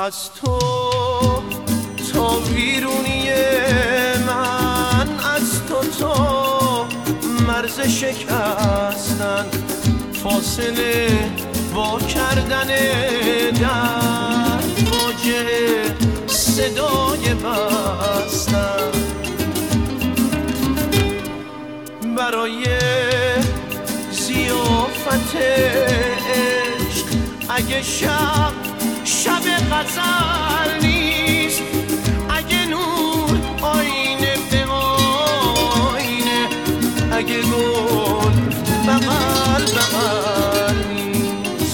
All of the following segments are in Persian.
از تو تا ویرونی من، از تو مرز شکستن، فاصله وا کردن در واجه صدای بستن. برای ضیافت عشق اگه شب غزل نیست، اگه نور آینه به آینه، اگه گل بغل بغل نیست.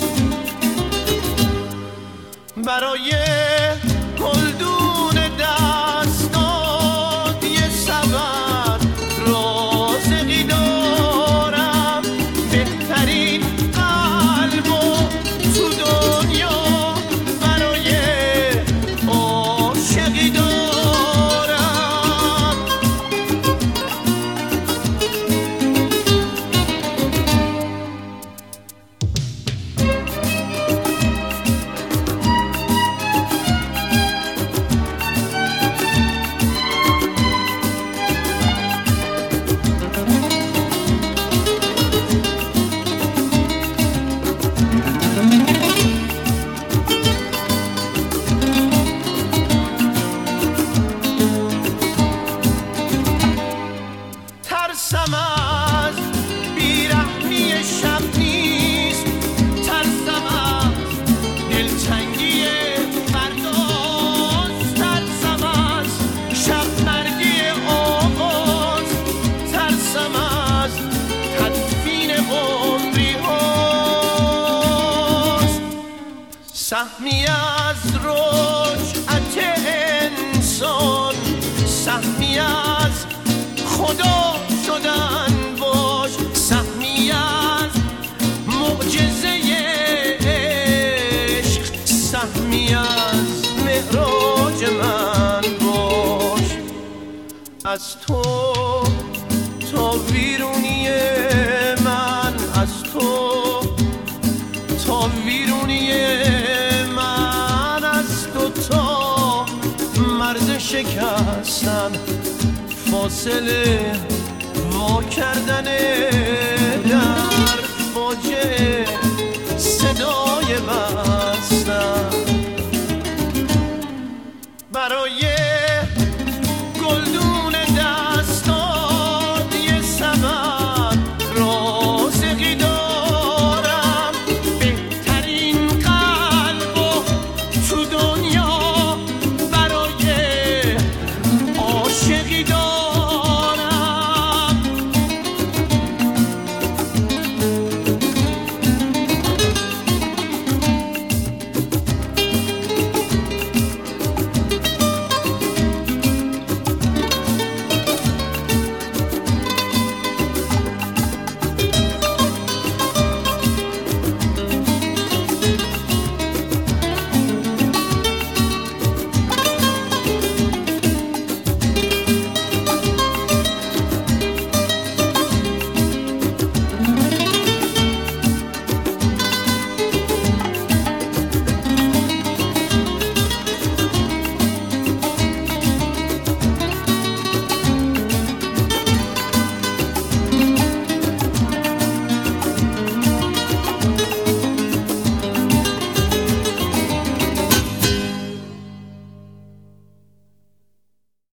برای گلدون دستات یه سبد رازقی دارم، بهترین قلب و تو دنیا برای عاشقی دارم. ترسم از بیرحمی شب نیست، ترسم از دلتنگی فرداست، ترسم از شب مرگی آغاز، ترسم از تدفین عمری هاست. سهمی از رجعت انسان، سهمی از خدا شدن باش، سهمی از معجزه عشق، سهمی از معراج من باش. از تو تا ویرونی من، از تو تا ویرونی من، از تو تا مرز شکستن، فاصله وا کردن